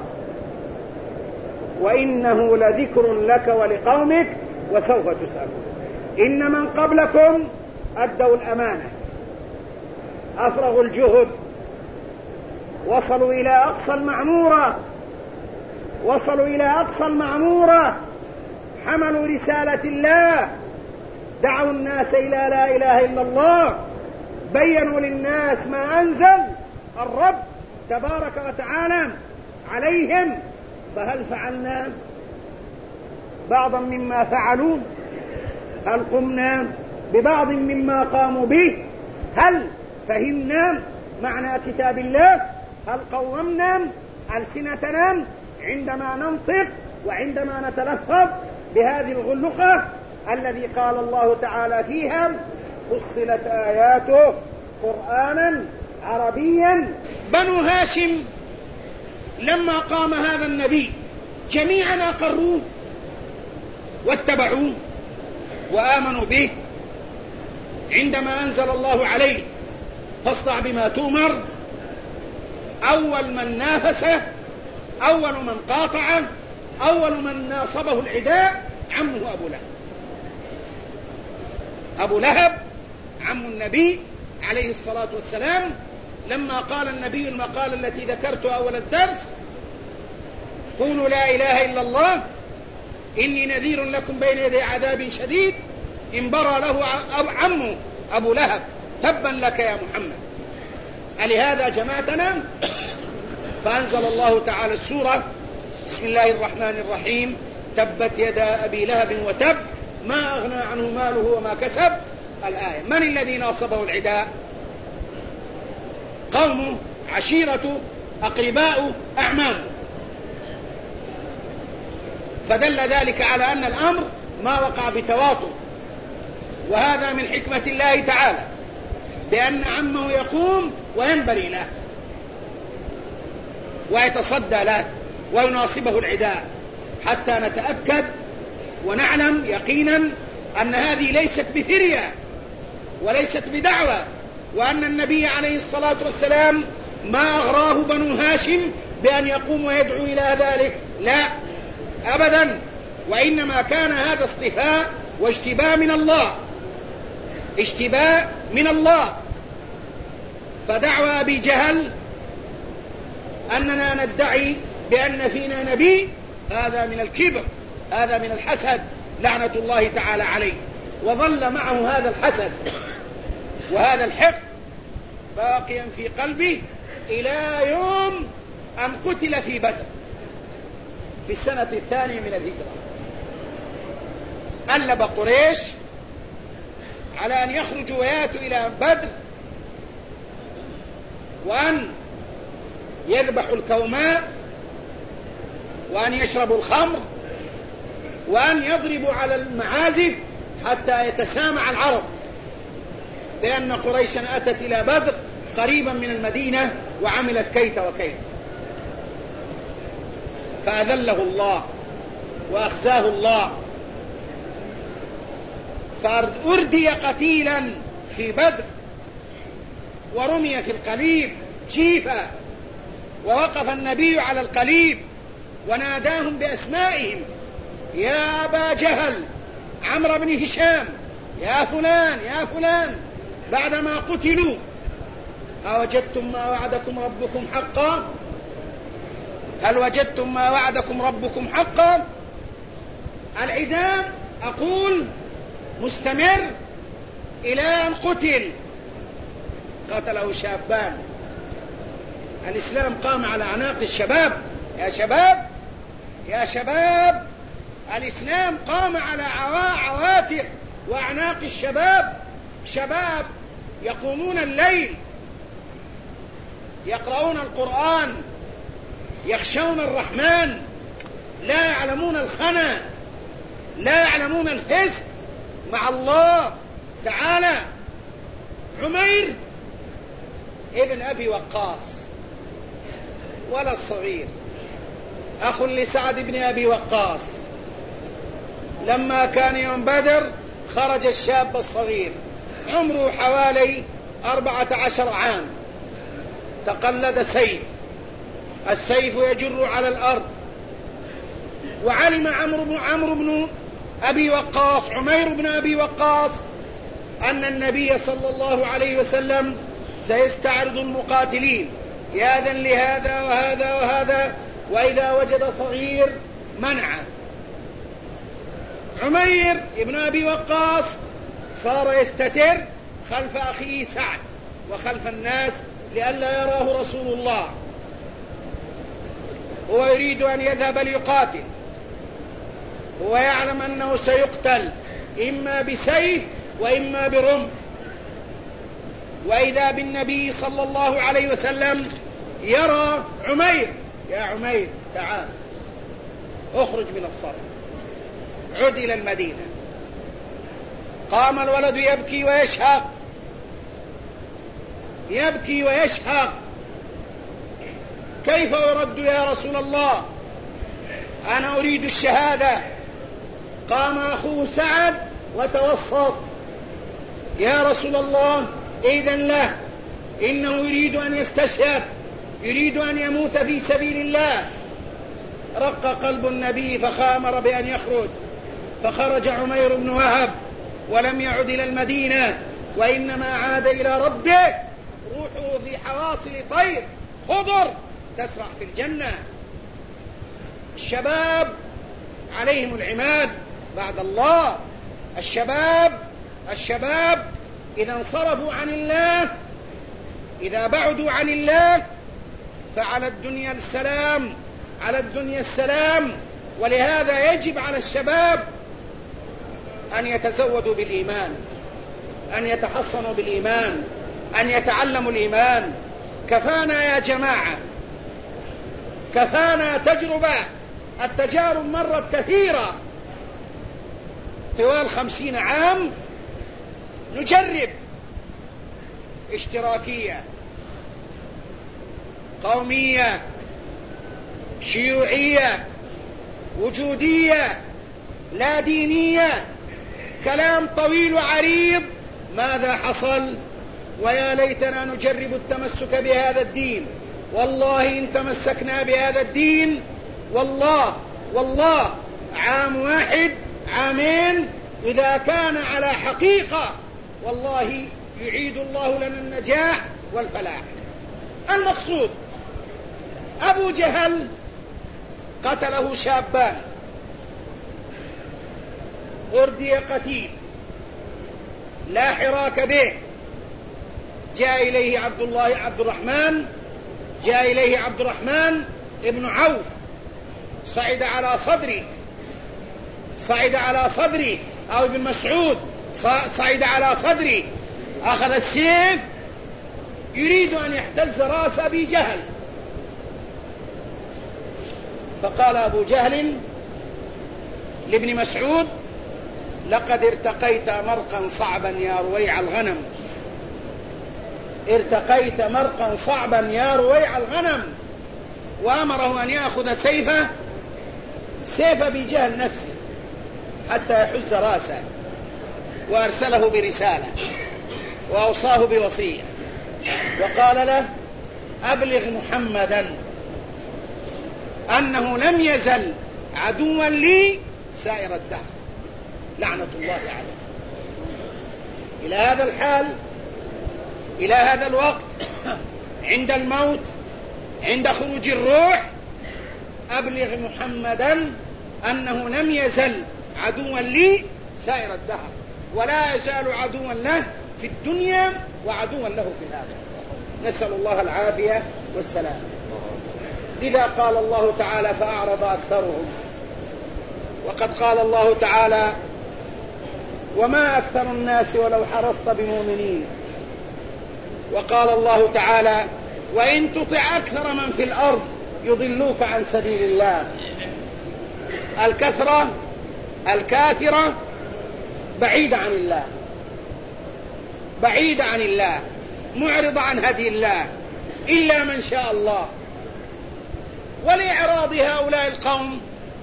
وإنه لذكر لك ولقومك وسوف تسألون. إن من قبلكم أدوا الأمانة، أفرغوا الجهد، وصلوا إلى أقصى المعمورة، وصلوا إلى أقصى المعمورة، حملوا رسالة الله، دعوا الناس إلى لا إله إلا الله، بينوا للناس ما أنزل الرب تبارك وتعالى عليهم فهل فعلنا بعضا مما فعلوا؟ هل قمنا ببعض مما قاموا به؟ هل فهمنا معنى كتاب الله؟ هل قومنا ألسنتنا عندما ننطق وعندما نتلفظ بهذه الغلخة الذي قال الله تعالى فيها فصلت آياته قرآنا عربيا؟ بنو هاشم لما قام هذا النبي جميعا أقروه واتبعوه وآمنوا به عندما أنزل الله عليه فاصدع بما تؤمر. أول من نافسه، أول من قاطعه، أول من ناصبه العداء عمه أبو لهب. أبو لهب عم النبي عليه الصلاة والسلام لما قال النبي المقالة التي ذكرتها أول الدرس: قولوا لا إله إلا الله إني نذير لكم بين يدي عذاب شديد، انبرى له عمه أبو لهب: تبا لك يا محمد، ألهذا جمعتنا؟ فأنزل الله تعالى السورة: بسم الله الرحمن الرحيم، تبت يدا أبي لهب وتب ما أغنى عنه ماله وما كسب. الآية. من الذي ناصبه العداء؟ قومه، عشيرته، أقرباؤه، أعمامه. فدل ذلك على أن الأمر ما وقع بتواطؤ، وهذا من حكمة الله تعالى بأن عمه يقوم وينبري له ويتصدى له ويناصبه العداء، حتى نتأكد ونعلم يقينا أن هذه ليست بثرية وليست بدعوة، وأن النبي عليه الصلاة والسلام ما أغراه بنو هاشم بأن يقوم ويدعو إلى ذلك، لا أبدا، وإنما كان هذا اصطفاء واجتباء من الله، اجتباء من الله. فدعوى أبي جهل أننا ندعي بأن فينا نبي هذا من الكبر، هذا من الحسد لعنة الله تعالى عليه، وظل معه هذا الحسد وهذا الحقد باقيا في قلبه إلى يوم أن قتل في بدر في السنة الثانية من الهجرة. ألب قريش على أن يخرجوا وياتوا إلى بدر وأن يذبحوا الكوماء وأن يشربوا الخمر وأن يضربوا على المعازف حتى يتسامع العرب، لأن قريشا أتت إلى بدر قريبا من المدينة وعملت كيت وكيت، فأذله الله وأخزاه الله، فأردي قتيلا في بدر ورمي في القليب جيفا، ووقف النبي على القليب وناداهم بأسمائهم: يا أبا جهل، عمرو بن هشام، يا فلان يا فلان، بعدما قتلوا: أوجدتم ما وعدكم ربكم حقا؟ هل وجدتم ما وعدكم ربكم حقا؟ العداء أقول مستمر إلى أن قتل، قتله شابان. الإسلام قام على أعناق الشباب، يا شباب يا شباب، الإسلام قام على عواتق وأعناق الشباب، شباب يقومون الليل، يقرؤون القرآن، يخشون الرحمن، لا يعلمون الخنا، لا يعلمون الفسق مع الله تعالى. عمير ابن أبي وقاص، ولا الصغير، أخ لسعد بن أبي وقاص، لما كان يوم بدر خرج الشاب الصغير عمره حوالي أربعة عشر عام، تقلد سيف، السيف يجر على الأرض، وعلم عمرو بن عمرو بن أبي وقاص، عمير بن أبي وقاص، أن النبي صلى الله عليه وسلم سيستعرض المقاتلين، يأذن لهذا وهذا وهذا، وإذا وجد صغير منعه. عمير بن أبي وقاص صار يستتر خلف أخيه سعد وخلف الناس لئلا يراه رسول الله، هو يريد أن يذهب ليقاتل، هو يعلم أنه سيقتل إما بسيف وإما برمح، وإذا بالنبي صلى الله عليه وسلم يرى عمير: يا عمير تعال، اخرج من الصف، عد إلى المدينة. قام الولد يبكي ويشهق، يبكي ويشهق: كيف أرد يا رسول الله؟ أنا أريد الشهادة. قام أخوه سعد وتوسط: يا رسول الله إذن له، إنه يريد أن يستشهد، يريد أن يموت في سبيل الله. رق قلب النبي فخامر بأن يخرج، فخرج عمير بن وهب ولم يعد إلى المدينة، وإنما عاد إلى ربه، روحه في حواصل طير خضر تسرح في الجنة. الشباب عليهم العماد بعد الله. الشباب الشباب إذا انصرفوا عن الله، إذا بعدوا عن الله، فعلى الدنيا السلام، على الدنيا السلام. ولهذا يجب على الشباب أن يتزودوا بالإيمان، أن يتحصنوا بالإيمان، أن يتعلموا الإيمان. كفانا يا جماعة، كفانا تجربة. التجارب مرت كثيرة طوال خمسين عام، نجرب اشتراكية، قومية، شيوعية، وجودية، لا دينية، كلام طويل وعريض. ماذا حصل؟ ويا ليتنا نجرب التمسك بهذا الدين. والله إن تمسكنا بهذا الدين، والله والله عام واحد، عامين، إذا كان على حقيقة، والله يعيد الله لنا النجاح والفلاح. المقصود: أبو جهل قتله شابان، أردي قتيل لا حراك به. جاء إليه عبد الله عبد الرحمن جاء إليه عبد الرحمن ابن عوف، صعد على صدري صعد على صدري أو ابن مسعود صعد على صدري، أخذ السيف يريد أن يحتز رأس أبي جهل. فقال أبو جهل لابن مسعود: لقد ارتقيت مرقا صعبا يا رويع الغنم، ارتقيت مرقا صعبا يا رويع الغنم. وأمره أن يأخذ سيفه سيف أبي جهل نفسه حتى يحز رأسه، وأرسله برسالة وأوصاه بوصية، وقال له: أبلغ محمدا أنه لم يزل عدوا لي سائر الدهر، لعنة الله عليه. إلى هذا الحال، إلى هذا الوقت، عند الموت، عند خروج الروح: أبلغ محمدا أنه لم يزل عدوا لي سائر الدهر، ولا يزال عدوا له في الدنيا وعدوا له في الآخرة. نسأل الله العافية والسلام. لذا قال الله تعالى: فأعرض أكثرهم. وقد قال الله تعالى: وما أكثر الناس ولو حرصت بمؤمنين. وقال الله تعالى: وإن تطع أكثر من في الأرض يضلوك عن سبيل الله. الكثرة الكاثرة بعيدة عن الله، بعيدة عن الله، معرضة عن هدي الله، إلا من شاء الله. ولإعراض هؤلاء القوم،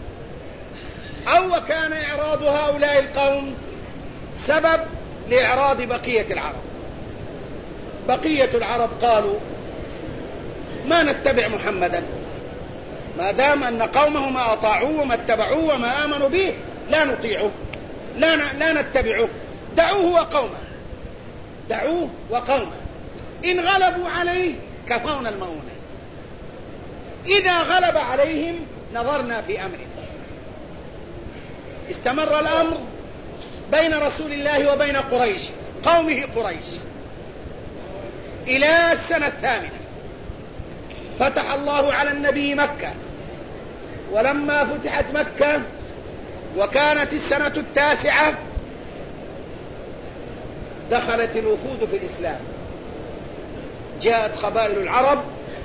أو وكان إعراض هؤلاء القوم سبب لإعراض بقية العرب. بقية العرب قالوا: ما نتبع محمدا، ما دام أن قومه ما أطاعوه وما اتبعوه وما آمنوا به، لا نطيعه، لا, لا نتبعه، دعوه وقومه، دعوه وقومه، إن غلبوا عليه كفونا المؤونة، إذا غلب عليهم نظرنا في أمره. استمر الأمر بين رسول الله وبين قريش، قومه قريش، إلى السنة الثامنة. فتح الله على النبي مكة ولما فتحت مكة وكانت السنة التاسعة دخلت الوفود في الإسلام. جاءت قبائل العرب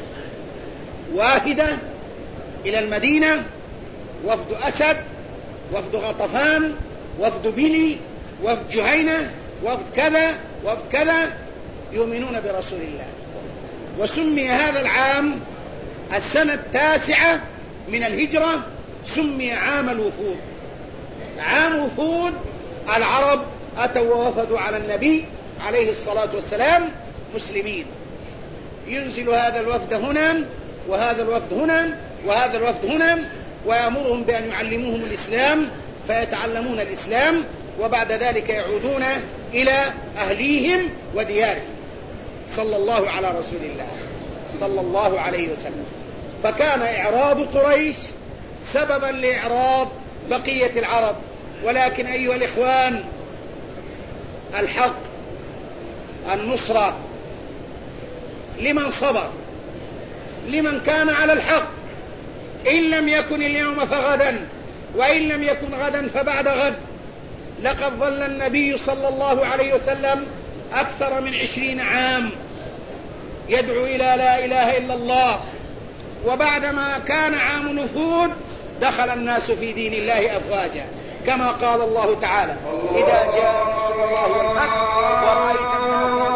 واحدة إلى المدينة، وفد أسد، وفد غطفان، وفد بلي، وفد جهينة، وفد كذا وفد كذا، يؤمنون برسول الله. وسمي هذا العام السنة التاسعة من الهجرة سمي عام الوفود. عام وفود العرب أتوا ووفدوا على النبي عليه الصلاة والسلام مسلمين. ينزل هذا الوفد هنا وهذا الوفد هنا وهذا الوفد هنا، ويأمرهم بأن يعلموهم الإسلام فيتعلمون الإسلام، وبعد ذلك يعودون إلى أهليهم وديارهم. صلى الله على رسول الله صلى الله عليه وسلم. فكان إعراض قريش سببا لإعراض بقية العرب. ولكن أيها الإخوان، الحق، النصرة لمن صبر، لمن كان على الحق، إن لم يكن اليوم فغدا، وإن لم يكن غدا فبعد غد. لقد ظل النبي صلى الله عليه وسلم أكثر من عشرين عام يدعو إلى لا إله إلا الله، وبعدما كان عام الوفود دخل الناس في دين الله أفواجا، كما قال الله تعالى: إذا جاء نصر الله والفتح ورأيت الناس